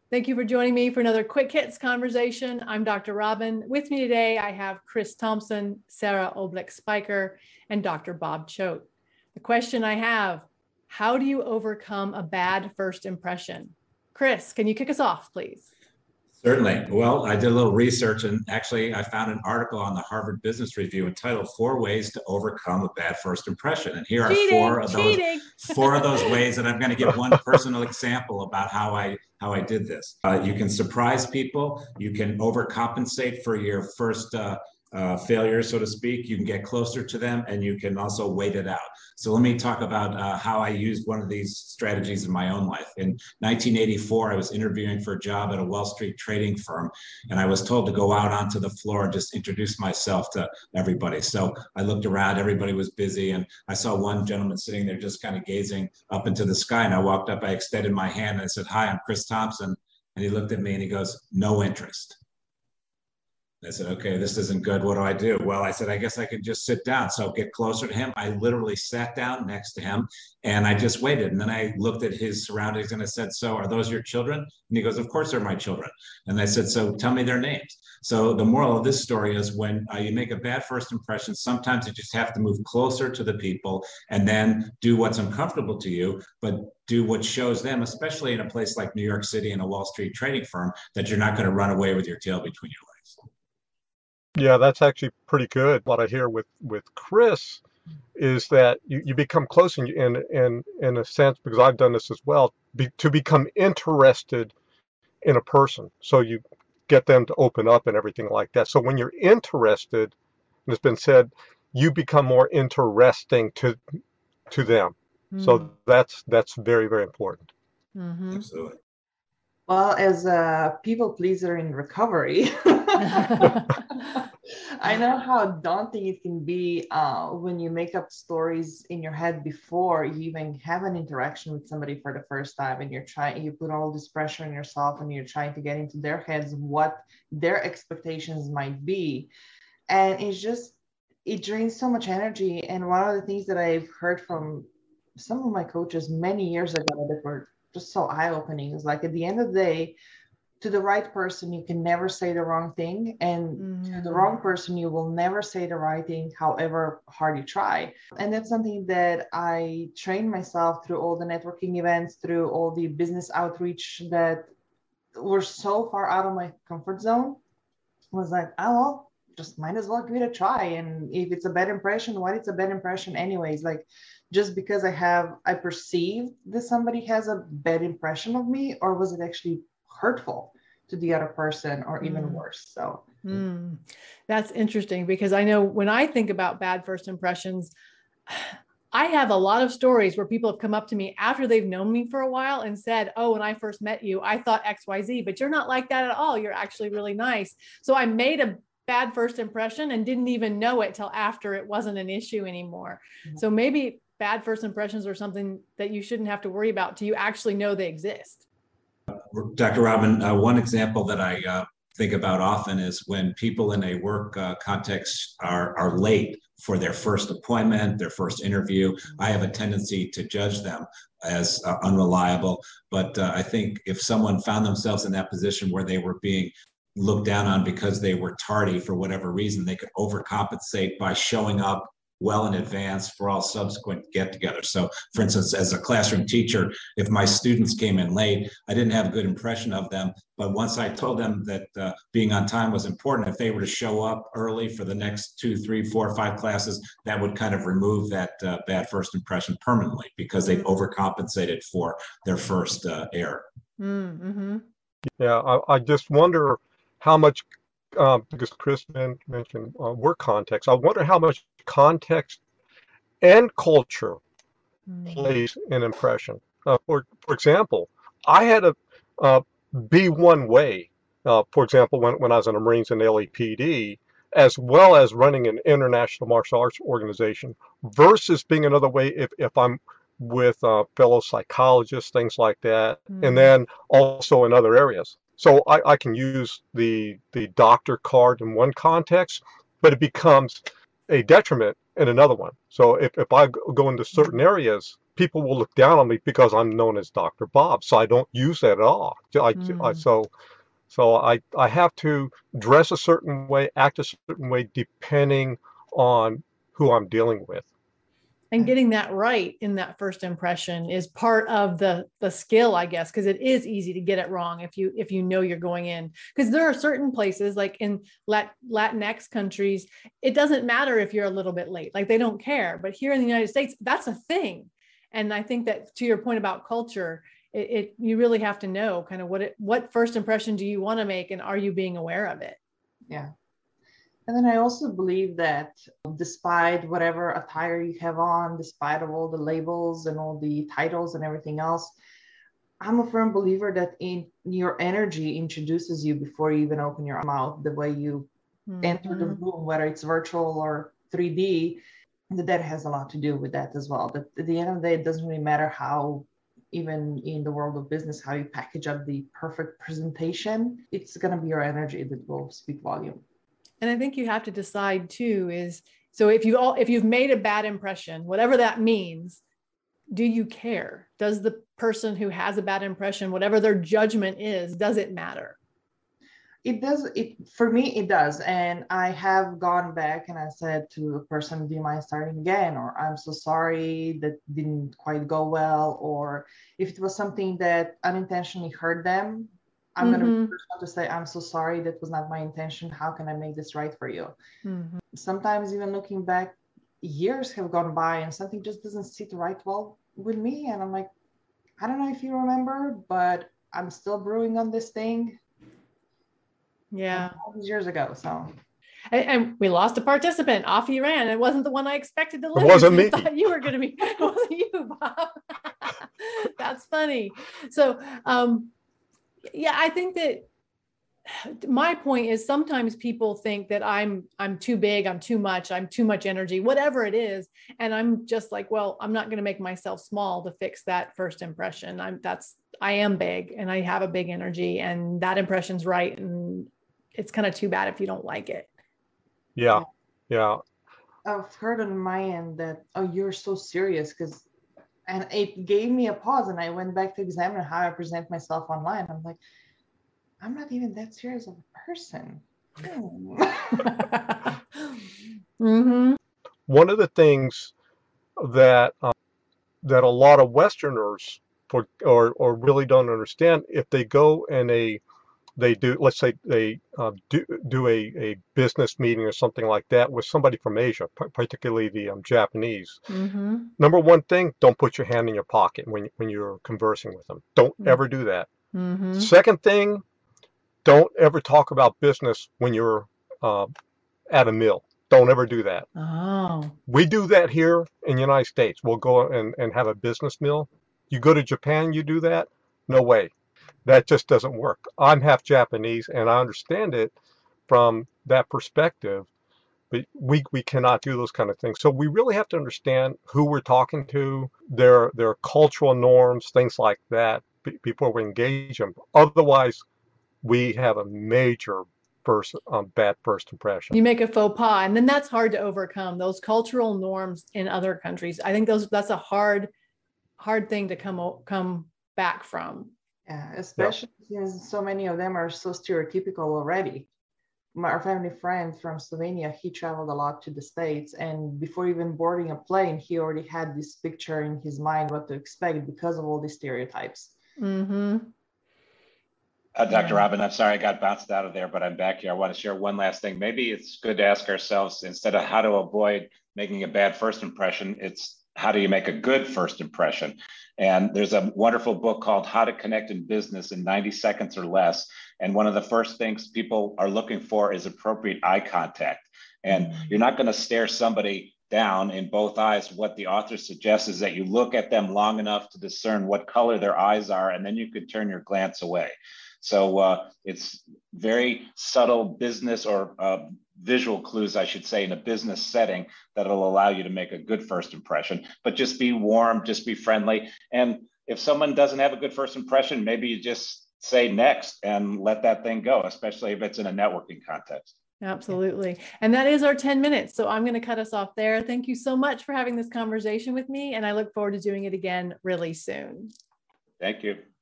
Thank you for joining me for another Quick Hits conversation. I'm Dr. Robin. With me today, I have Chris Thompson, Sarah Oblick-Spiker, and Dr. Bob Choate. The question I have, how do you overcome a bad first impression? Chris, can you kick us off, please? Certainly. Well, I did a little research and actually I found an article on the Harvard Business Review entitled Four Ways to Overcome a Bad First Impression. And here are four of those ways, and I'm going to give one personal example about how I did this. You can surprise people. You can overcompensate for your first failure, so to speak. You can get closer to them, and you can also wait it out. So let me talk about how I used one of these strategies in my own life. In 1984, I was interviewing for a job at a Wall Street trading firm, and I was told to go out onto the floor and just introduce myself to everybody. So I looked around, everybody was busy, and I saw one gentleman sitting there just kind of gazing up into the sky. And I walked up, I extended my hand, and I said, "Hi, I'm Chris Thompson." And he looked at me and he goes, "No interest." I said, "Okay, this isn't good. What do I do?" Well, I said, "I guess I could just sit down." So get closer to him. I literally sat down next to him and I just waited. And then I looked at his surroundings and I said, "So are those your children?" And he goes, "Of course they're my children." And I said, "So tell me their names." So the moral of this story is when you make a bad first impression, sometimes you just have to move closer to the people and then do what's uncomfortable to you, but do what shows them, especially in a place like New York City and a Wall Street trading firm, that you're not going to run away with your tail between your legs. Yeah, that's actually pretty good. What I hear with Chris is that you become close in a sense, because I've done this as well, to become interested in a person. So you get them to open up and everything like that. So when you're interested, and it's been said, you become more interesting to them. So that's very, very important. Mm-hmm. Absolutely. Well, as a people pleaser in recovery, I know how daunting it can be when you make up stories in your head before you even have an interaction with somebody for the first time, and you put all this pressure on yourself and you're trying to get into their heads what their expectations might be. And it drains so much energy. And one of the things that I've heard from some of my coaches many years ago that were just so eye-opening is like, at the end of the day, to the right person, you can never say the wrong thing. And to the wrong person, you will never say the right thing, however hard you try. And that's something that I trained myself through all the networking events, through all the business outreach that were so far out of my comfort zone. I was like, oh, well, just might as well give it a try. And if it's a bad impression, what it's a bad impression anyways? Like, just because I perceive that somebody has a bad impression of me, or was it actually hurtful to the other person, or even worse? So that's interesting, because I know when I think about bad first impressions, I have a lot of stories where people have come up to me after they've known me for a while and said, "Oh, when I first met you, I thought XYZ, but you're not like that at all. You're actually really nice." So I made a bad first impression and didn't even know it till after it wasn't an issue anymore. So maybe bad first impressions are something that you shouldn't have to worry about till you actually know they exist. Dr. Robin, one example that I think about often is when people in a work context are late for their first appointment, their first interview. I have a tendency to judge them as unreliable, but I think if someone found themselves in that position where they were being looked down on because they were tardy for whatever reason, they could overcompensate by showing up well in advance for all subsequent get-togethers. So, for instance, as a classroom teacher, if my students came in late, I didn't have a good impression of them. But once I told them that being on time was important, if they were to show up early for the next 2, 3, 4, 5 classes, that would kind of remove that bad first impression permanently, because they've overcompensated for their first error. Mm-hmm. Yeah, I just wonder how much, because Chris mentioned work context, I wonder how much context and culture plays an impression. For example, I had to be one way, for example, when I was in the Marines and the LAPD, as well as running an international martial arts organization, versus being another way if I'm with fellow psychologists, things like that, and then also in other areas. So I can use the doctor card in one context, but it becomes a detriment in another one. So if I go into certain areas, people will look down on me because I'm known as Dr. Bob. So I don't use that at all. So I have to dress a certain way, act a certain way, depending on who I'm dealing with. And getting that right in that first impression is part of the skill, I guess, because it is easy to get it wrong if you know you're going in. Because there are certain places, like in Latinx countries, it doesn't matter if you're a little bit late, like they don't care. But here in the United States, that's a thing. And I think that, to your point about culture, you really have to know kind of what first impression do you want to make, and are you being aware of it? Yeah. And then I also believe that despite whatever attire you have on, despite of all the labels and all the titles and everything else, I'm a firm believer that in your energy introduces you before you even open your mouth. The way you enter the room, whether it's virtual or 3D, that has a lot to do with that as well. But at the end of the day, it doesn't really matter how, even in the world of business, how you package up the perfect presentation. It's going to be your energy that will speak volume. And I think you have to decide too is, so if you've made a bad impression, whatever that means, do you care? Does the person who has a bad impression, whatever their judgment is, does it matter? It does. For me, it does. And I have gone back and I said to the person, do you mind starting again? Or I'm so sorry, that didn't quite go well. Or if it was something that unintentionally hurt them, I'm going to be the first one to say, I'm so sorry, that was not my intention. How can I make this right for you? Sometimes even looking back, years have gone by and something just doesn't sit right well with me. And I'm like, I don't know if you remember, but I'm still brewing on this thing. Yeah. All these years ago. So. And we lost a participant. Off he ran. It wasn't the one I expected to lose. It wasn't me. I thought you were going to be. It wasn't you, Bob. That's funny. So, yeah, I think that my point is sometimes people think that I'm too big, I'm too much energy, whatever it is. And I'm just like, well, I'm not going to make myself small to fix that first impression. I am big and I have a big energy, and that impression's right. And it's kind of too bad if you don't like it. Yeah. Yeah. I've heard on my end that, oh, you're so serious, and it gave me a pause, and I went back to examine how I present myself online. I'm like, I'm not even that serious of a person. One of the things that that a lot of Westerners or really don't understand, if they go and they do, let's say they do a business meeting or something like that with somebody from Asia, particularly the Japanese. Number one thing, don't put your hand in your pocket when you're conversing with them. Don't ever do that. Second thing, don't ever talk about business when you're at a meal. Don't ever do that. Oh. We do that here in the United States. We'll go and have a business meal. You go to Japan, you do that? No way. That just doesn't work. I'm half Japanese and I understand it from that perspective, but we cannot do those kind of things. So we really have to understand who we're talking to, their cultural norms, things like that, before we engage them. Otherwise, we have a major bad first impression. You make a faux pas, and then that's hard to overcome, those cultural norms in other countries. I think that's a hard thing to come back from. Yeah, especially since so many of them are so stereotypical already. Our family friend from Slovenia, he traveled a lot to the States, and before even boarding a plane, he already had this picture in his mind what to expect because of all these stereotypes. Dr. Robin, I'm sorry I got bounced out of there, but I'm back here. I want to share one last thing. Maybe it's good to ask ourselves, instead of how to avoid making a bad first impression, it's how do you make a good first impression? And there's a wonderful book called How to Connect in Business in 90 Seconds or Less. And one of the first things people are looking for is appropriate eye contact. And you're not going to stare somebody down in both eyes. What the author suggests is that you look at them long enough to discern what color their eyes are, and then you could turn your glance away. So it's very subtle business or visual clues, I should say, in a business setting that'll allow you to make a good first impression. But just be warm, just be friendly. And if someone doesn't have a good first impression, maybe you just say next and let that thing go, especially if it's in a networking context. Absolutely. And that is our 10 minutes. So I'm going to cut us off there. Thank you so much for having this conversation with me. And I look forward to doing it again really soon. Thank you.